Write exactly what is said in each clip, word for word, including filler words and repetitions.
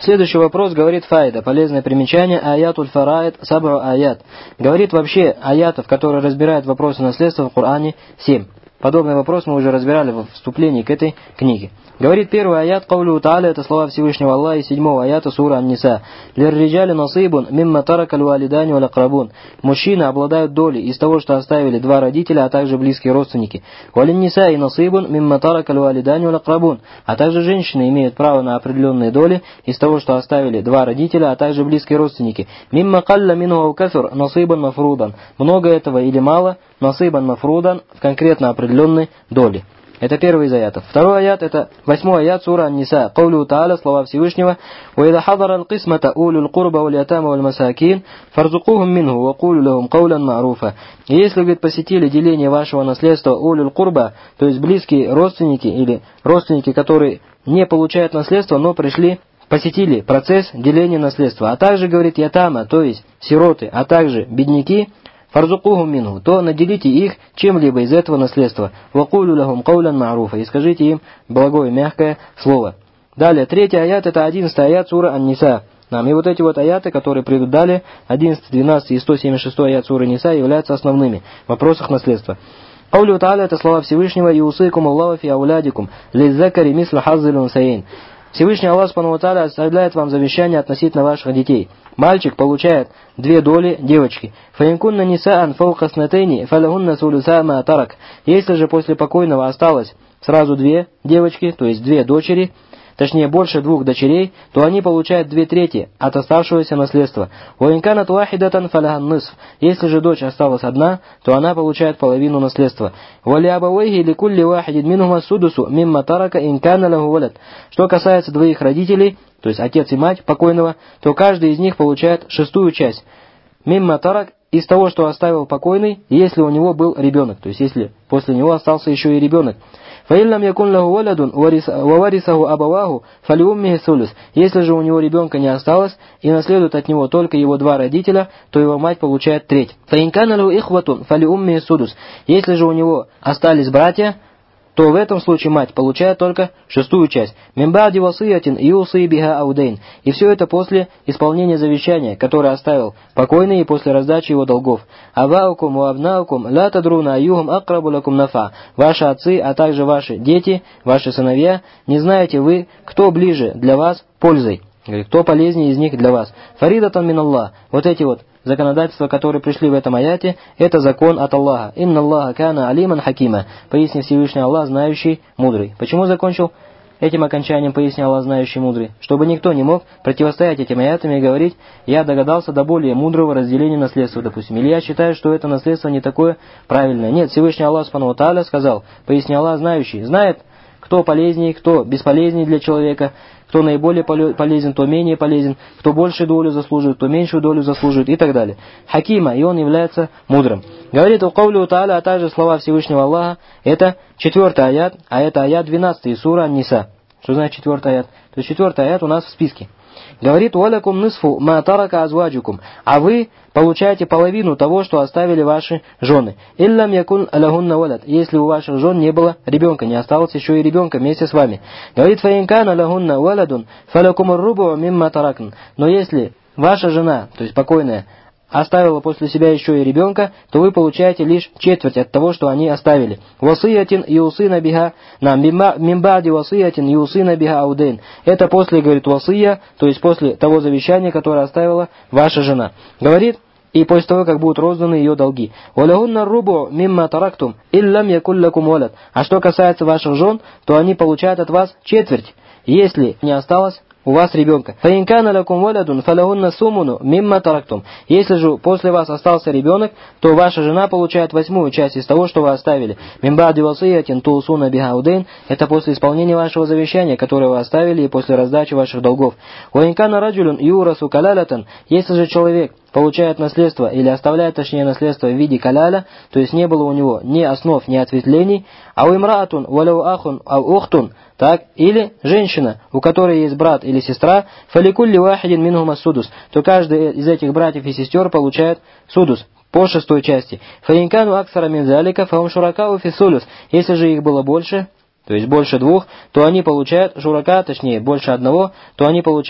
Следующий вопрос говорит файда, полезное примечание, аятуль фараид сабру аят. Говорит вообще аятов, которые разбирают вопросы наследства в Коране, семь. Подобный вопрос мы уже разбирали в вступлении к этой книге. Говорит первый аят, каулю тааля, это слова Всевышнего Аллаха из седьмого аята сура Ан-Ниса. Лирриджали насибун мимма таракаль валидани вал акрабун. Мужчины обладают долей из того, что оставили два родителя, а также близкие родственники. Валин-Ниса и насибун мимма таракаль валидани вал акрабун. А также женщины имеют право на определенные доли из того, что оставили два родителя, а также близкие родственники. Мимма калля минху ау кафир насибан мафрудан. Много этого или мало, насибан мафрудан в конкретно определенной доли. Это первый из аятов. Второй аят, это восьмой аят сура Ан-Ниса. Каулю Тааля, слова Всевышнего. وَإِذَا حَضَرَ الْقِسْمَةَ أُولُو الْقُرْبَ وَالْيَتَامَ وَالْمَسَاكِينَ فَارْزُقُوهُم مِّنْهُ وَقُولُوا لَهُمْ قَوْلًا مَّعْرُوفًا. И если, говорит, посетили деление вашего наследства улюл курба, то есть близкие родственники или родственники, которые не получают наследство, но пришли, посетили процесс деления наследства, а также, говорит, ятама, то есть сироты, а также бедняки, фарзукухум минху, то наделите их чем-либо из этого наследства. Вакулю лахум каулян ма'руфа, и скажите им благое, мягкое слово. Далее, третий аят, это одиннадцатый аят сура Ан-Ниса. Нам и вот эти вот аяты, которые придут далее, одиннадцатый, двенадцатый и сто семьдесят шестой аят суры Ниса, являются основными в вопросах наследства. Каулю Тааля, это слова Всевышнего, «Юусейкум Аллаху фи аулядикум, лиззакари мисла хаззил унсаейн». Всевышний Аллах Субхану ва Тааля оставляет вам завещание относительно ваших детей. Мальчик получает две доли девочки. Фаинкунна нисаан фаука снатейни фалахунна сулюса ма тарак. Если же после покойного осталось сразу две девочки, то есть две дочери, точнее больше двух дочерей, то они получают две трети от оставшегося наследства. Уинканат вахидатан фаляхан нисф. Если же дочь осталась одна, то она получает половину наследства. Вали абавайхи ликулли вахидин минхума судусу мимма тарака инкана лаху валад. Что касается двоих родителей, то есть отец и мать покойного, то каждый из них получает шестую часть. Мимма тарак, из того, что оставил покойный, если у него был ребенок, то есть если после него остался еще и ребенок. فَإِلَّمْ يَكُنْ لَهُ وَلَدٌ وَوَرِثَهُ أَبَوَاهُ فَلِأُمِّهِ الثُّلُثُ. Если же у него ребенка не осталось, и наследуют от него только его два родителя, то его мать получает треть. فَإِنْ كَانَ لَهُ إِخْوَةٌ فَلِأُمِّهِ السُّدُسُ. Если же у него остались братья, то в этом случае мать получает только шестую часть. «Мимбади васиятин юси биха аудейн». И все это после исполнения завещания, которое оставил покойный, и после раздачи его долгов. «Аваукум ва абнаукум ла тадруна аюхум акрабу лакум нафа». Ваши отцы, а также ваши дети, ваши сыновья, не знаете вы, кто ближе для вас пользой. Кто полезнее из них для вас. «Фаридатан мин Аллах». Вот эти вот законодательства, которые пришли в этом аяте, это закон от Аллаха. «Инна Аллаха кана алиман хакима». Пояснил Всевышний Аллах, знающий, мудрый. Почему закончил этим окончанием, пояснил Аллах, знающий, мудрый? Чтобы никто не мог противостоять этим аятам и говорить, я догадался до более мудрого разделения наследства, допустим. Или я считаю, что это наследство не такое правильное. Нет, Всевышний Аллах Субхану ва Тааля сказал, пояснил Аллах, знающий, знает, кто полезнее, кто бесполезнее для человека, кто наиболее полезен, то менее полезен, кто большую долю заслуживает, то меньшую долю заслуживает и так далее. Хакима, и он является мудрым. Говорит у Каулю Тааля, а также слова Всевышнего Аллаха, это четвертый аят, а это аят двенадцатый, сура Ан-Ниса. Что значит четвертый аят? То есть четвертый аят у нас в списке. Говорит, «Валякум нисфу ма тарака азваджукум», а вы получаете половину того, что оставили ваши жены. «Иллам якун лагунна валад», если у ваших жен не было ребенка, не осталось еще и ребенка вместе с вами. Говорит, «Фаинкана лагунна валадун, фалякум рубу мимма таракн». Но если ваша жена, то есть покойная, оставила после себя еще и ребенка, то вы получаете лишь четверть от того, что они оставили. «Васиятин юсина биха», на «мимбади васиятин юсина биха аудейн». Это после, говорит, васия, то есть после того завещания, которое оставила ваша жена. Говорит, и после того, как будут розданы ее долги. «Валягунна рубу мимма тарактум, иллам якуллакум валад». А что касается ваших жен, то они получают от вас четверть, если не осталось у вас ребенка. «Фаинкана лакум валядун, фалягунна сумуну мимма тарактум». Если же после вас остался ребенок, то ваша жена получает восьмую часть из того, что вы оставили. «Мимбади васиятин туусуна биха аудейн». Это после исполнения вашего завещания, которое вы оставили, и после раздачи ваших долгов. «Ваинкана раджулюн юрасу калялятан». Если же человек получает наследство или оставляет, точнее, наследство в виде каляля, то есть не было у него ни основ, ни ответвлений, а у имраатун, валяу ахун, а ухтун, так, или женщина, у которой есть брат или сестра, фаликулли вахидин минхума судус, то каждый из этих братьев и сестер получает судус по шестой части. Фаинкану аксара мин залика фаум шуракау фисулюс. Если же их было больше, то есть больше двух, то они получают шурака, точнее больше одного, то они получают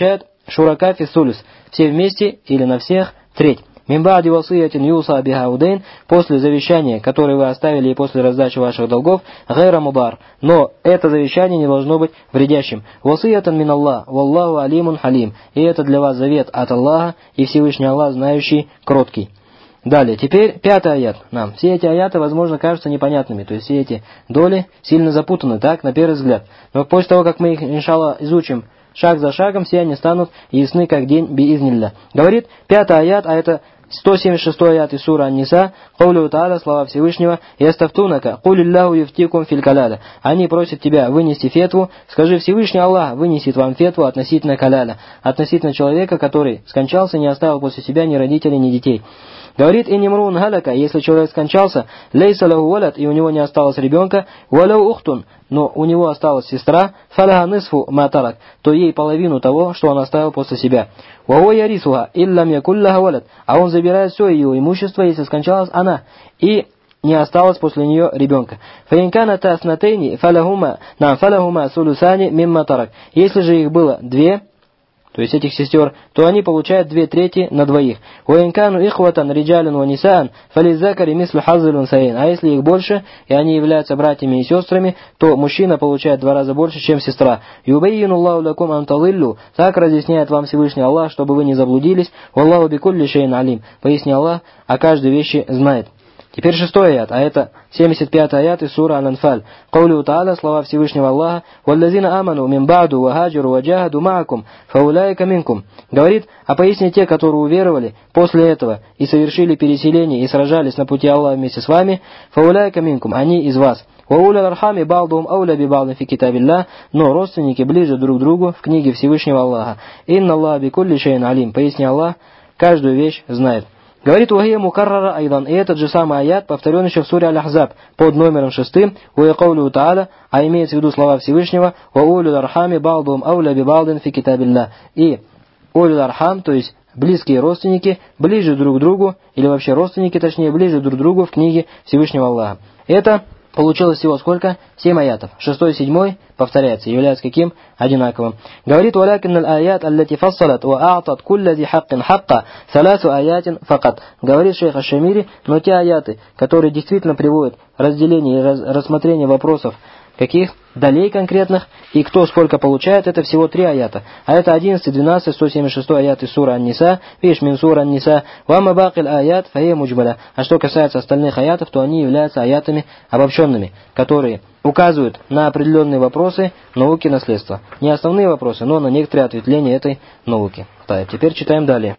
шурака фи сулюс, все вместе или на всех треть. Мимбади васиятин юса бихаудейн, после завещания, которое вы оставили и после раздачи ваших долгов, гайра мудар, но это завещание не должно быть вредящим. Васиятан мин Аллах, валлаху алимун халим, и это для вас завет от Аллаха, и Всевышний Аллах знающий, кроткий. Далее, теперь пятый аят. Нам все эти аяты, возможно, кажутся непонятными, то есть все эти доли сильно запутаны, так, на первый взгляд. Но после того, как мы их, иншаллах, изучим шаг за шагом, все они станут ясны, как день биизнилля. Говорит пятый аят, а это сто семьдесят шестой аят из сура Ан-Ниса, Каулю Тааля, слова Всевышнего, «Ястафтунака, кулиллаху юфтикум филь каляля». Они просят тебя вынести фетву, скажи, Всевышний Аллах вынесет вам фетву относительно каляля, относительно человека, который скончался и не оставил после себя ни родителей, ни детей. Говорит, и немрун галяка, если человек скончался, лейса лаху валят, и у него не осталось ребенка, валяу ухтун, но у него осталась сестра, фаляха нисфу матарак, то ей половину того, что он оставил после себя. Вао ярисуха, иллам якулляха валят, а он забирает все ее имущество, если скончалась она, и не осталось после нее ребенка. Фаинкана таснатейни, фаляхума, нам фаляхума сулюсани мимма тарак. Если же их было две, то есть этих сестер, то они получают две трети на двоих. «Уинкану ихватан риджалин ва нисаан, фализакари мислю хаззил унсаин». А если их больше, и они являются братьями и сестрами, то мужчина получает два раза больше, чем сестра. «Юбайину Аллаху лакум анталиллу». Так разъясняет вам Всевышний Аллах, чтобы вы не заблудились. «Валлаху бикулли шейн алим». Поясни Аллах, о каждой вещи знает. Теперь шестой аят, а это семьдесят пятый аят из сура Ан-Анфаль. Каулю Тааля, слова Всевышнего Аллаха, «Валлазина аману мин ба'ду ва хаджиру ва джахаду ма'акум, фауляйка минкум». Говорит, а поясни те, которые уверовали после этого и совершили переселение и сражались на пути Аллаха вместе с вами, фауляйка минкум, они из вас. «Вауля архами ба'дум ауля би ба'дин фи китабилля», но родственники ближе друг к другу в книге Всевышнего Аллаха. «Инна Аллах бикулли шейн алим». Поясни Аллах, каждую вещь знает. Говорит, «Уахия мукаррара айдан», и этот же самый аят повторен еще в суре Аль-Ахзаб под номером шестым, «Уя каулю Тааля», а имеется в виду слова Всевышнего, «Ва улю архами ба'дум ауля би ба'дин фи китабилля». И улю архам, то есть близкие родственники, ближе друг к другу, или вообще родственники, точнее, ближе друг к другу в книге Всевышнего Аллаха. Это получилось всего сколько? Семь аятов. Шестой и седьмой повторяется, является каким? Одинаковым. Говорит, «Валякин аль-аят, аллати фассалат, ва а'тат кулля зи хаккин хакка, саласу аятин факат». Говорит шейх Аш-Шамири, но те аяты, которые действительно приводят разделение и раз, рассмотрение вопросов, каких? Долей конкретных, и кто сколько получает, это всего три аята. А это одиннадцатый, двенадцатый, сто семьдесят шестой аят из сура Ан-Ниса, видишь, мин сура Ан-Ниса, вама бакил аят, фае муджбаля. А что касается остальных аятов, то они являются аятами обобщенными, которые указывают на определенные вопросы науки наследства. Не основные вопросы, но на некоторые ответвления этой науки. Так, теперь читаем далее.